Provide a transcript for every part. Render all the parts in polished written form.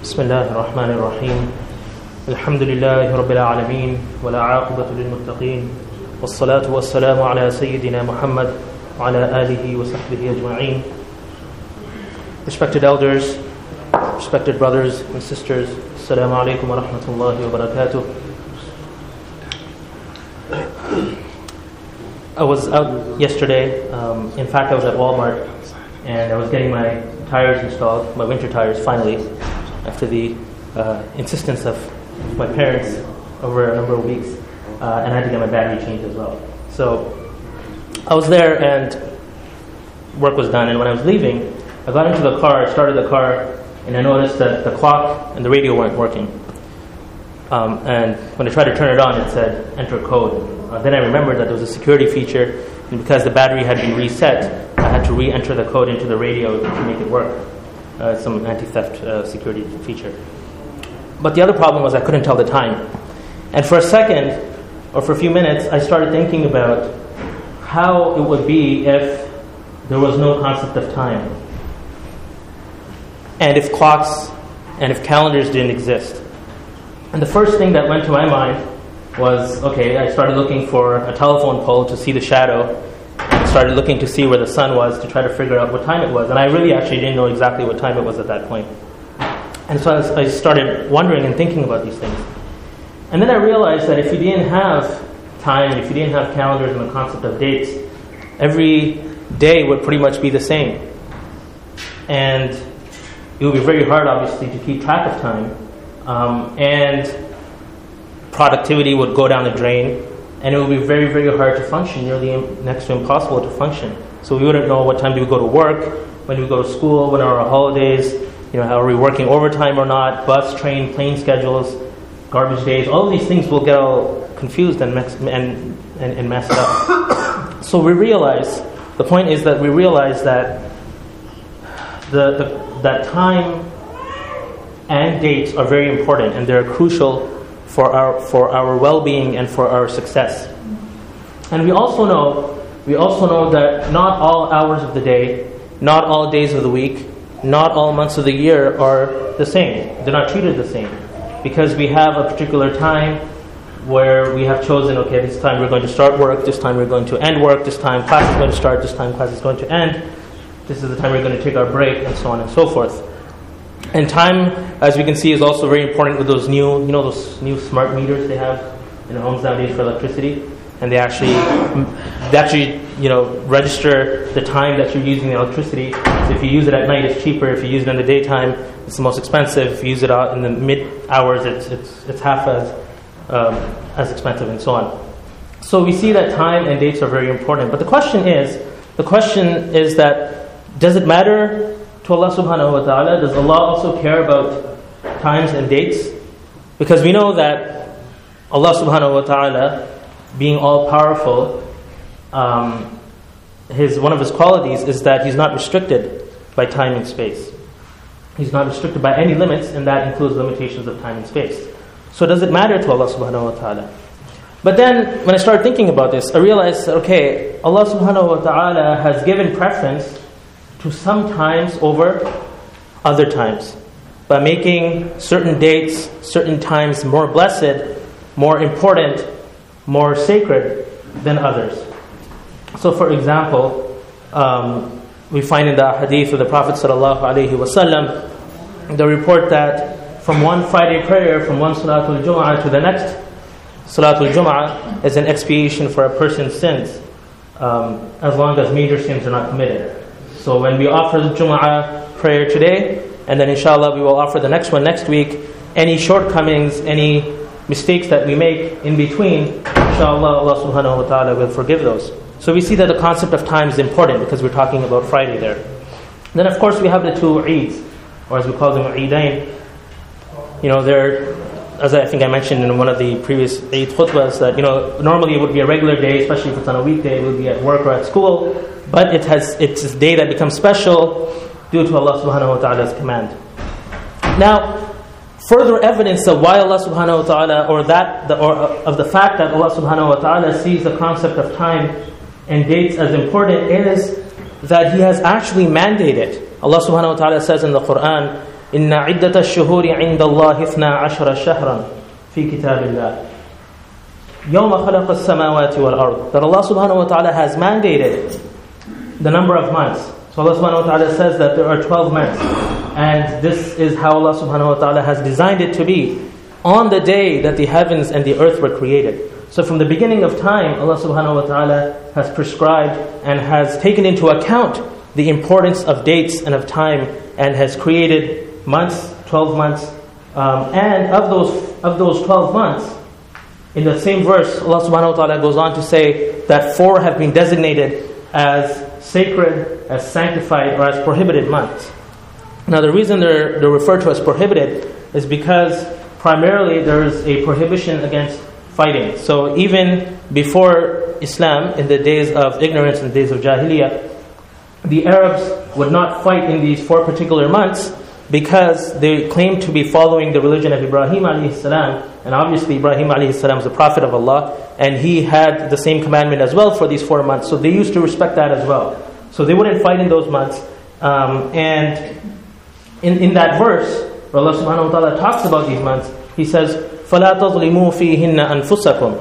بسم الله الرحمن الرحيم الحمد لله رب العالمين ولا عاقبة للمتقين والصلاة والسلام على سيدنا محمد وعلى آله وصحبه أجمعين. Respected elders, respected brothers and sisters, Assalamu alaikum wa rahmatullahi wa barakatuh. I was out yesterday, in fact I was at Walmart and I was getting my tires installed, my winter tires finally, after the insistence of my parents over a number of weeks, and I had to get my battery changed as well. So I was there and work was done, and when I was leaving, I got into the car, started the car, and I noticed that the clock and the radio weren't working. And when I tried to turn it on, it said, enter code. Then I remembered that there was a security feature, and because the battery had been reset, I had to re-enter the code into the radio to make it work. Some anti-theft security feature. But the other problem was I couldn't tell the time. And for a second, or for a few minutes, I started thinking about how it would be if there was no concept of time. And if clocks and if calendars didn't exist. And the first thing that went to my mind was, okay, I started looking for a telephone pole to see the shadow, and started looking to see where the sun was to try to figure out what time it was. And I really actually didn't know exactly what time it was at that point. And so I started wondering and thinking about these things. And then I realized that if you didn't have time, if you didn't have calendars and the concept of dates, every day would pretty much be the same. And it would be very hard, obviously, to keep track of time. And productivity would go down the drain. And it would be very, very hard to function, nearly next to impossible to function. So we wouldn't know what time do we go to work, when do we go to school, when are our holidays, how are we working overtime or not, bus, train, plane schedules, garbage days. All of these things will get all confused and messed up. So we realize, the point is that we realize that that time and dates are very important, and they're crucial for our well-being and for our success. And we also know that not all hours of the day, not all days of the week, not all months of the year are the same. They're not treated the same, because we have a particular time where we have chosen, okay, this time we're going to start work, this time we're going to end work, this time class is going to start, this time class is going to end, this is the time we're going to take our break, and so on and so forth. And time, as we can see, is also very important with those those new smart meters they have in homes nowadays for electricity, and they actually register the time that you're using the electricity. So if you use it at night, it's cheaper. If you use it in the daytime, it's the most expensive. If you use it out in the mid hours, it's half as expensive, and so on. So we see that time and dates are very important. But the question is that, does it matter to Allah subhanahu wa ta'ala? Does Allah also care about times and dates? Because we know that Allah subhanahu wa ta'ala, being all powerful, one of his qualities is that he's not restricted by time and space. He's not restricted by any limits, and that includes limitations of time and space. So does it matter to Allah subhanahu wa ta'ala? But then when I started thinking about this, I realized that, okay, Allah subhanahu wa ta'ala has given preference to some times over other times, by making certain dates, certain times more blessed, more important, more sacred than others. So for example, we find in the hadith of the Prophet ﷺ the report that from one Friday prayer, from one Salatul Jum'ah to the next Salatul Jum'ah, is an expiation for a person's sins, as long as major sins are not committed. So when we offer the Jum'ah prayer today, and then inshallah we will offer the next one next week, any shortcomings, any mistakes that we make in between, inshallah Allah subhanahu wa ta'ala will forgive those. So we see that the concept of time is important, because we're talking about Friday there. Then of course we have the two Eids, or as we call them, Eidain. They're, as I think I mentioned in one of the previous Eid khutbahs, that normally it would be a regular day, especially if it's on a weekday, it would be at work or at school. But it's a day that becomes special due to Allah subhanahu wa ta'ala's command. Now, further evidence of why Allah subhanahu wa ta'ala, of the fact that Allah subhanahu wa ta'ala sees the concept of time and dates as important, is that He has actually mandated. Allah subhanahu wa ta'ala says in the Quran, إِنَّ عِدَّةَ الشُّهُورِ عِنْدَ اللَّهِ 12 شَهْرًا فِي كِتَابِ اللَّهِ يَوْمَ خَلَقَ السَّمَاوَاتِ وَالْأَرْضِ. That Allah subhanahu wa ta'ala has mandated the number of months. So Allah subhanahu wa ta'ala says that there are 12 months. And this is how Allah subhanahu wa ta'ala has designed it to be on the day that the heavens and the earth were created. So from the beginning of time, Allah subhanahu wa ta'ala has prescribed and has taken into account the importance of dates and of time, and has created months, 12 months. And of those 12 months, in the same verse, Allah subhanahu wa ta'ala goes on to say that 4 have been designated as sacred, as sanctified, or as prohibited months. Now the reason they're referred to as prohibited is because primarily there is a prohibition against fighting. So even before Islam, in the days of ignorance and days of Jahiliyyah, the Arabs would not fight in these 4 particular months because they claimed to be following the religion of Ibrahim alayhi salam. And obviously Ibrahim alayhi salam is the prophet of Allah, and he had the same commandment as well for these 4 months. So they used to respect that as well. So they wouldn't fight in those months. And in that verse, where Allah subhanahu wa ta'ala talks about these months, He says, فَلَا تَظْلِمُوا فِيهِنَّ أَنفُسَكُمْ.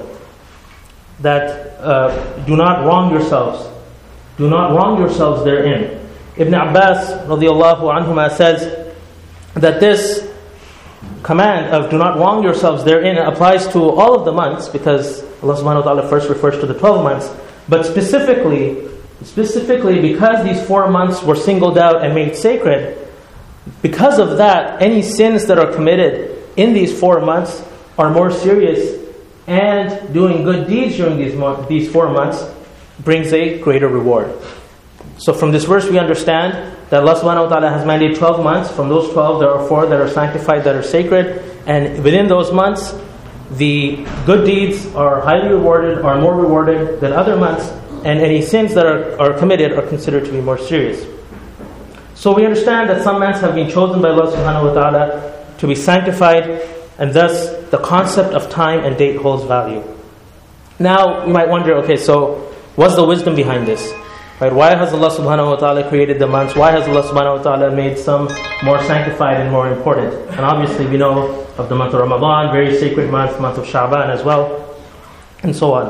That do not wrong yourselves. Do not wrong yourselves therein. Ibn Abbas radiallahu anhuma says that this command of do not wrong yourselves therein applies to all of the months, because Allah subhanahu wa ta'ala first refers to the 12 months, but specifically because these 4 months were singled out and made sacred, because of that, any sins that are committed in these 4 months are more serious, and doing good deeds during these 4 months brings a greater reward. So from this verse we understand that Allah subhanahu wa ta'ala has mandated 12 months. From those 12 there are 4 that are sanctified, that are sacred, and within those months the good deeds are highly rewarded, are more rewarded than other months, and any sins that are committed are considered to be more serious. So we understand that some months have been chosen by Allah subhanahu wa ta'ala to be sanctified, and thus the concept of time and date holds value. Now you might wonder, okay, so what's the wisdom behind this? Right? Why has Allah subhanahu wa ta'ala created the months? Why has Allah subhanahu wa ta'ala made some more sanctified and more important? And obviously we know of the month of Ramadan, very sacred month of Sha'ban as well, and so on.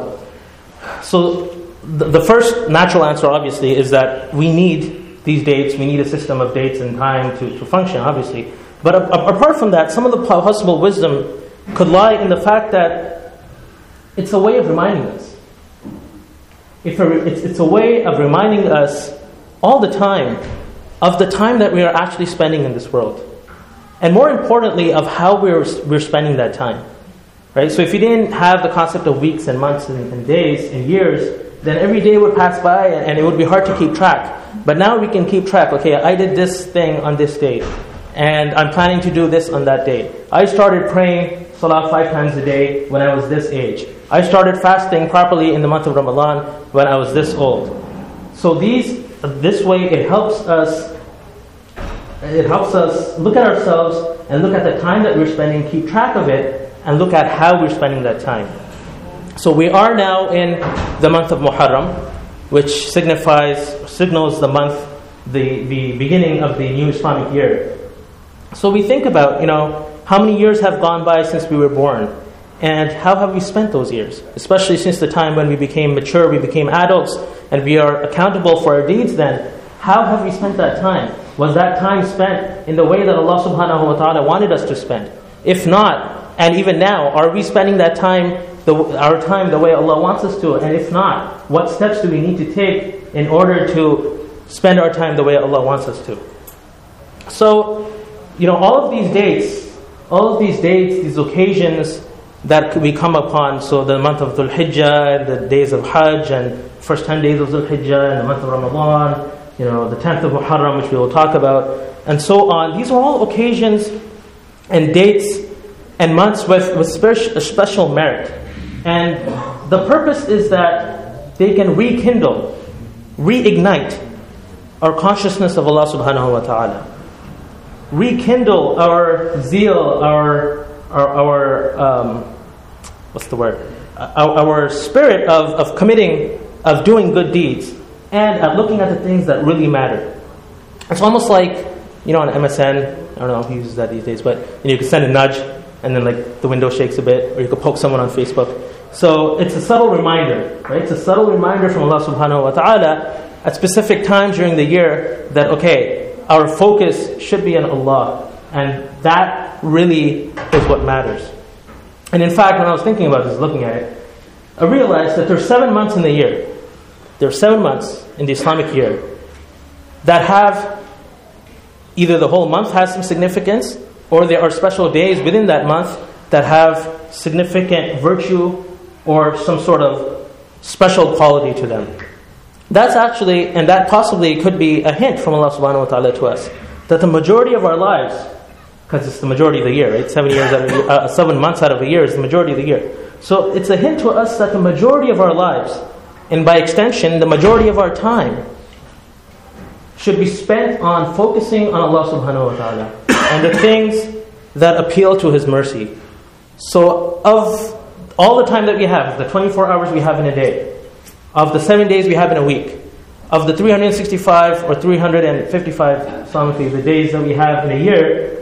So the first natural answer obviously is that we need these dates, we need a system of dates and time to function, obviously. But apart from that, some of the possible wisdom could lie in the fact that it's a way of reminding us. It's a way of reminding us all the time of the time that we are actually spending in this world. And more importantly, of how we're spending that time. Right? So if you didn't have the concept of weeks and months and days and years, then every day would pass by and it would be hard to keep track. But now we can keep track. Okay, I did this thing on this date, and I'm planning to do this on that day. I started praying Salah 5 times a day when I was this age. I started fasting properly in the month of Ramadan when I was this old. So this way it helps us look at ourselves and look at the time that we're spending, keep track of it, and look at how we're spending that time. So we are now in the month of Muharram, which signals the month, the beginning of the new Islamic year. So we think about, how many years have gone by since we were born, and how have we spent those years? Especially since the time when we became mature, we became adults, and we are accountable for our deeds then. How have we spent that time? Was that time spent in the way that Allah subhanahu wa ta'ala wanted us to spend? If not, and even now, are we spending that time, our time the way Allah wants us to? And if not, what steps do we need to take in order to spend our time the way Allah wants us to? So, all of these dates, these occasions that we come upon, so the month of Dhul Hijjah, and the days of Hajj, and first 10 days of Dhul Hijjah, and the month of Ramadan, the 10th of Muharram, which we will talk about, and so on. These are all occasions and dates and months with special merit. And the purpose is that they can reignite our consciousness of Allah subhanahu wa ta'ala. Rekindle our zeal, our spirit of committing, of doing good deeds, and looking at the things that really matter. It's almost like, on MSN, I don't know who uses that these days, but you can send a nudge and then like the window shakes a bit, or you could poke someone on Facebook. So it's a subtle reminder, right? It's a subtle reminder from Allah subhanahu wa ta'ala at specific times during the year that, okay, our focus should be on Allah, and that really is what matters. And in fact, when I was thinking about this, looking at it, I realized that there are 7 months in the year. There are 7 months in the Islamic year that have either the whole month has some significance, or there are special days within that month that have significant virtue or some sort of special quality to them. That's actually, and that possibly could be a hint from Allah subhanahu wa ta'ala to us, that the majority of our lives, because it's the majority of the year, right? 7 months out of a year is the majority of the year. So it's a hint to us that the majority of our lives, and by extension, the majority of our time, should be spent on focusing on Allah subhanahu wa ta'ala and the things that appeal to His mercy. So of all the time that we have, the 24 hours we have in a day, of the 7 days we have in a week, of the 365 or 355 Islamically, the days that we have in a year,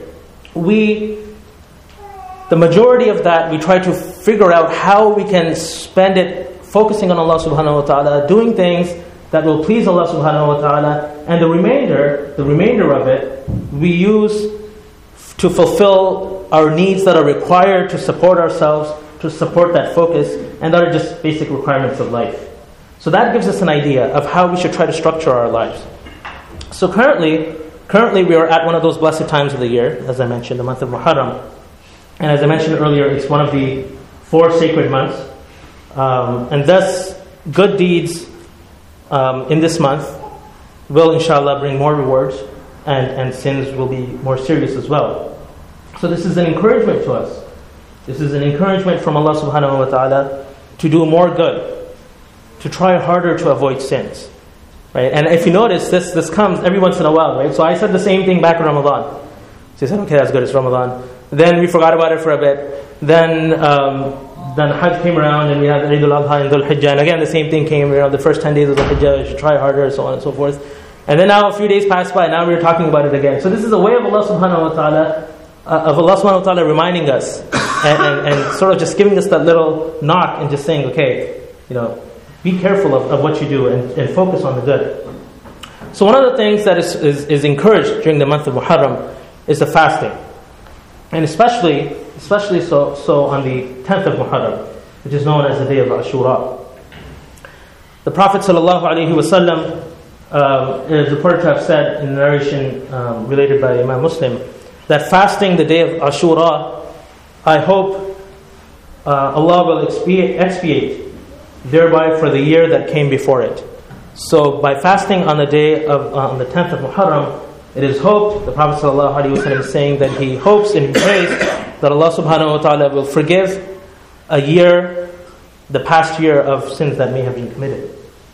the majority of that, we try to figure out how we can spend it focusing on Allah subhanahu wa ta'ala, doing things that will please Allah subhanahu wa ta'ala, and the remainder of it, we use to fulfill our needs that are required to support ourselves, to support that focus, and that are just basic requirements of life. So that gives us an idea of how we should try to structure our lives. So currently we are at one of those blessed times of the year, as I mentioned, the month of Muharram. And as I mentioned earlier, it's one of the 4 sacred months. And thus, good deeds in this month will, inshallah, bring more rewards, and sins will be more serious as well. So this is an encouragement to us. This is an encouragement from Allah subhanahu wa ta'ala to do more good, to try harder to avoid sins. Right? And if you notice, this comes every once in a while, right? So I said the same thing back in Ramadan. So you said, okay, that's good, it's Ramadan. Then we forgot about it for a bit. Then Hajj came around, and we had Eid al-Adha and Dhul Hijjah, and again the same thing came around. The first 10 days of Dhul Hijjah, you should try harder, so on and so forth. And then now a few days passed by, and now we're talking about it again. So this is a way of Allah subhanahu wa ta'ala, reminding us, and sort of just giving us that little knock, and just saying, okay, be careful of what you do, and focus on the good. So one of the things that is encouraged during the month of Muharram is the fasting. And especially so on the 10th of Muharram, which is known as the day of Ashura. The Prophet ﷺ is reported to have said in the narration related by Imam Muslim that fasting the day of Ashura, I hope Allah will expiate thereby for the year that came before it. So by fasting on the day of on the 10th of Muharram, it is hoped, the Prophet ﷺ is saying that he hopes and he prays that Allah subhanahu wa ta'ala will forgive a year, the past year of sins that may have been committed.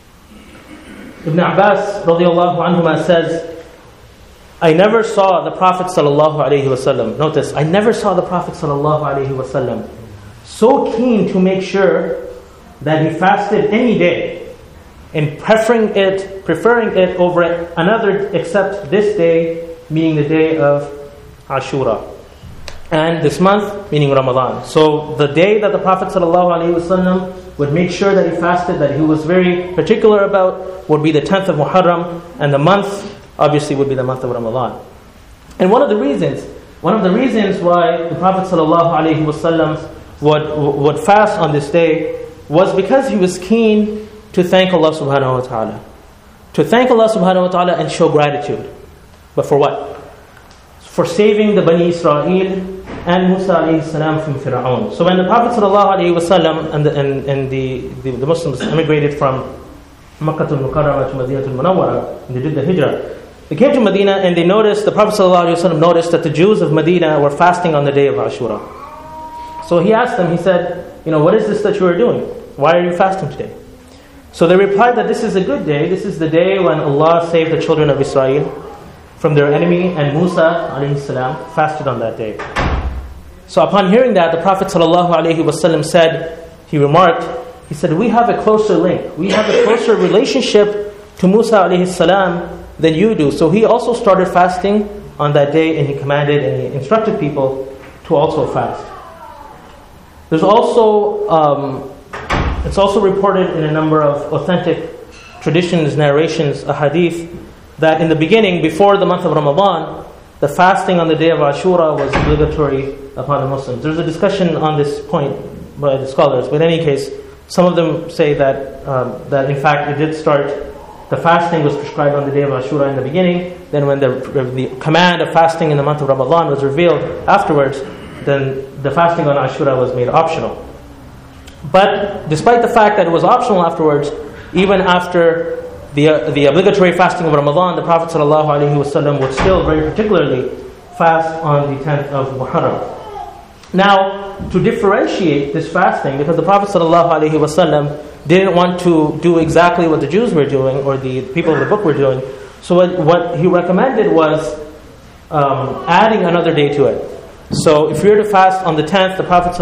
Ibn Abbas radiallahu anhuma says, I never saw the Prophet ﷺ, notice, I never saw the Prophet ﷺ so keen to make sure that he fasted any day, and preferring it over another except this day, meaning the day of Ashura, and this month, meaning Ramadan. So the day that the Prophet ﷺ would make sure that he fasted, that he was very particular about, would be the 10th of Muharram, and the month obviously would be the month of Ramadan. And one of the reasons why the Prophet ﷺ would fast on this day was because he was keen to thank Allah subhanahu wa ta'ala. To thank Allah subhanahu wa ta'ala and show gratitude. But for what? For saving the Bani Israel and Musa alayhi salam from Fir'aun. So when the Prophet sallallahu alayhi wa sallam and the Muslims emigrated from Makkah al-Mukarramah to Madinah al-Munawwarah, and they did the hijrah, they came to Medina and they noticed, the Prophet sallallahu alayhi wa sallam noticed that the Jews of Medina were fasting on the day of Ashura. So he asked them, he said, what is this that you are doing? Why are you fasting today? So they replied that this is a good day. This is the day when Allah saved the children of Israel from their enemy, and Musa alayhi salam fasted on that day. So upon hearing that, the Prophet sallallahu alayhi wasallam said, he said, we have a closer link. We have a closer relationship to Musa alayhi salam than you do. So he also started fasting on that day, and he commanded and he instructed people to also fast. There's also, it's also reported in a number of authentic traditions, narrations, a hadith, that in the beginning, before the month of Ramadan, the fasting on the day of Ashura was obligatory upon the Muslims. There's a discussion on this point by the scholars, but in any case, some of them say that that in fact it did start, the fasting was prescribed on the day of Ashura in the beginning, then when the command of fasting in the month of Ramadan was revealed afterwards, then the fasting on Ashura was made optional. But despite the fact that it was optional afterwards, even after the obligatory fasting of Ramadan, the Prophet ﷺ would still very particularly fast on the 10th of Muharram. Now, to differentiate this fasting, because the Prophet ﷺ didn't want to do exactly what the Jews were doing or the people of the book were doing, so what he recommended was adding another day to it. So if you're to fast on the 10th, the Prophet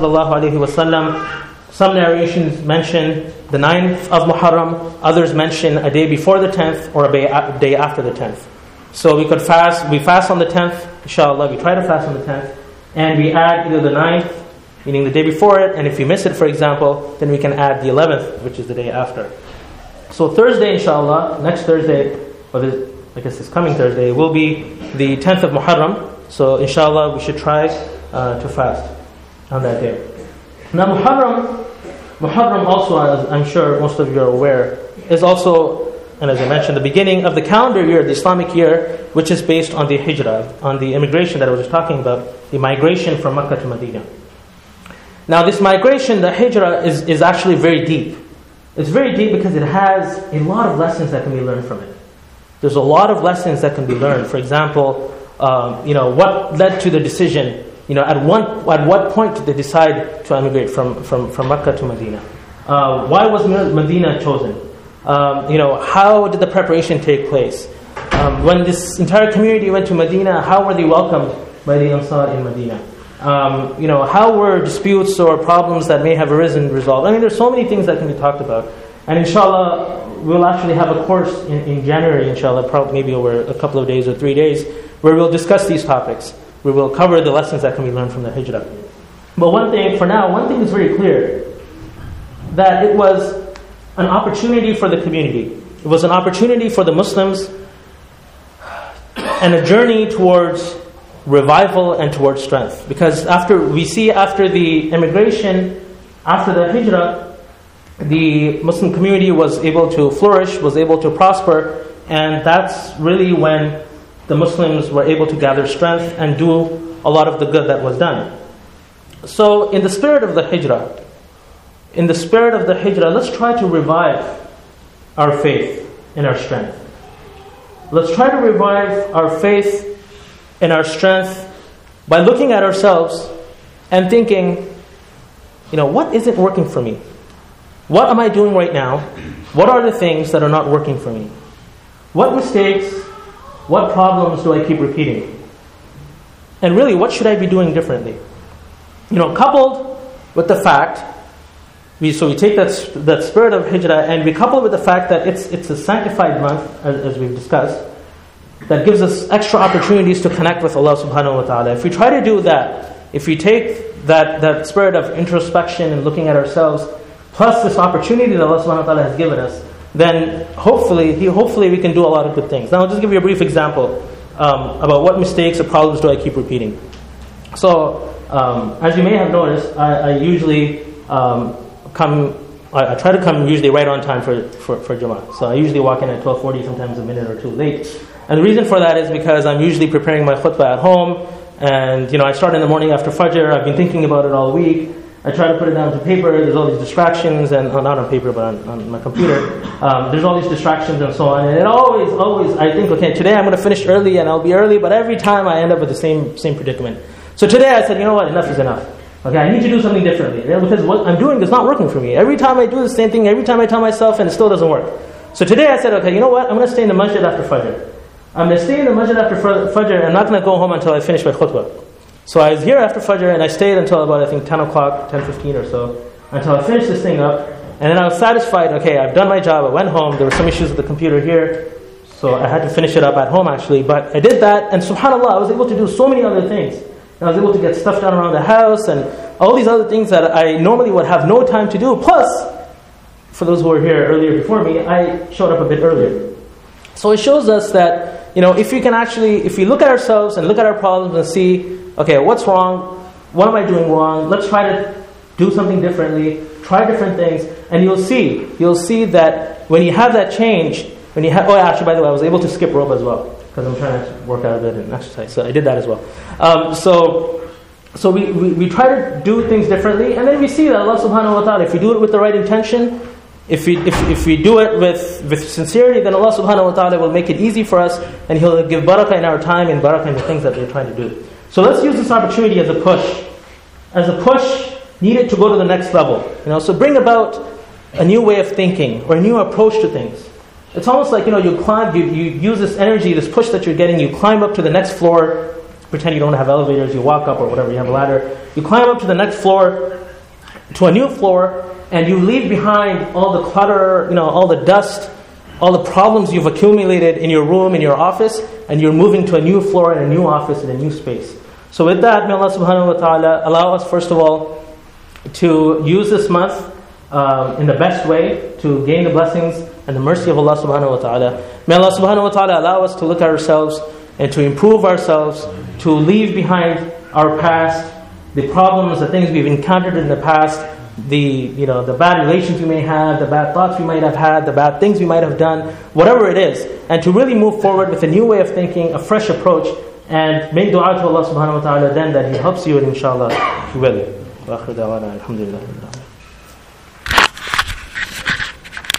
ﷺ, some narrations mention the 9th of Muharram, others mention a day before the 10th or a day after the 10th. So we fast on the 10th, inshallah, we try to fast on the 10th, and we add either the 9th, meaning the day before it, and if we miss it, for example, then we can add the 11th, which is the day after. So Thursday, inshallah, next Thursday, or I guess this coming Thursday, will be the 10th of Muharram. So inshallah, we should try to fast on that day. Now Muharram also, as I'm sure most of you are aware, is also, and as I mentioned, the beginning of the calendar year, the Islamic year, which is based on the hijrah, on the immigration that I was just talking about, the migration from Mecca to Medina. Now this migration, the hijrah, is actually very deep. It's very deep because it has a lot of lessons that can be learned from it. There's a lot of lessons that can be learned. For example, what led to the decision? At what point did they decide to emigrate from Mecca to Medina? Why was Medina chosen? How did the preparation take place? When this entire community went to Medina, how were they welcomed by the Ansar in Medina? How were disputes or problems that may have arisen resolved? I mean, there's so many things that can be talked about. And inshallah, we'll actually have a course in January, inshallah, probably maybe over a couple of days or 3 days, where we'll discuss these topics. We will cover the lessons that can be learned from the hijrah. But one thing is very clear, that it was an opportunity for the community. It was an opportunity for the Muslims and a journey towards revival and towards strength. Because after the immigration, after the hijrah, the Muslim community was able to flourish, was able to prosper, and that's really when the Muslims were able to gather strength and do a lot of the good that was done. So in the spirit of the hijrah, let's try to revive our faith and our strength. Let's try to revive our faith and our strength by looking at ourselves and thinking, what isn't working for me? What am I doing right now? What are the things that are not working for me? What mistakes, what problems do I keep repeating? And really, what should I be doing differently? Coupled with the fact, we take that spirit of hijrah and we couple it with the fact that it's a sanctified month, as we've discussed, that gives us extra opportunities to connect with Allah subhanahu wa ta'ala. If we try to do that, if we take that spirit of introspection and looking at ourselves, plus this opportunity that Allah subhanahu wa ta'ala has given us, then hopefully we can do a lot of good things. Now I'll just give you a brief example about what mistakes or problems do I keep repeating. So, as you may have noticed, I usually I try to come usually right on time for Jummah. So I usually walk in at 12:40, sometimes a minute or two late. And the reason for that is because I'm usually preparing my khutbah at home, and I start in the morning after Fajr. I've been thinking about it all week. I try to put it down to paper. There's all these distractions, and not on paper, but on my computer. There's all these distractions and so on. And it always, I think, okay, today I'm going to finish early, and I'll be early. But every time I end up with the same predicament. So today I said, enough is enough. Okay, I need to do something differently, because what I'm doing is not working for me. Every time I do the same thing, every time I tell myself, and it still doesn't work. So today I said, okay, I'm going to stay in the masjid after Fajr. I'm going to stay in the masjid after Fajr, and I'm not going to go home until I finish my khutbah. So I was here after Fajr, and I stayed until about, 10 o'clock, 10:15 or so, until I finished this thing up. And then I was satisfied, okay, I've done my job, I went home, there were some issues with the computer here, So I had to finish it up at home actually. But I did that, and subhanAllah, I was able to do so many other things. And I was able to get stuff done around the house and all these other things that I normally would have no time to do. Plus, for those who were here earlier before me, I showed up a bit earlier. So it shows us that, if we look at ourselves and look at our problems and see, okay, what's wrong? What am I doing wrong? Let's try to do something differently. Try different things, and you'll see that when you have that change, actually, by the way, I was able to skip rope as well because I'm trying to work out a bit and exercise. So I did that as well. So we try to do things differently, and then we see that Allah subhanahu wa ta'ala, if we do it with the right intention, if we do it with sincerity, then Allah subhanahu wa ta'ala will make it easy for us, and He'll give barakah in our time and barakah in the things that we're trying to do. So let's use this opportunity as a push needed to go to the next level. So bring about a new way of thinking or a new approach to things. It's almost like, you use this energy, this push that you're getting, you climb up to the next floor, pretend you don't have elevators, you walk up or whatever, you have a ladder, you climb up to the next floor, to a new floor, and you leave behind all the clutter, all the dust, all the problems you've accumulated in your room, in your office, and you're moving to a new floor and a new office in a new space. So with that, may Allah subhanahu wa ta'ala allow us, first of all, to use this month in the best way to gain the blessings and the mercy of Allah subhanahu wa ta'ala. May Allah subhanahu wa ta'ala allow us to look at ourselves and to improve ourselves, to leave behind our past, the problems, the things we've encountered in the past, the bad relations we may have, the bad thoughts we might have had, the bad things we might have done, whatever it is, and to really move forward with a new way of thinking, a fresh approach, and make dua to Allah subhanahu wa ta'ala then that He helps you, and inshallah He will. وآخر دعوانا الحمد لله.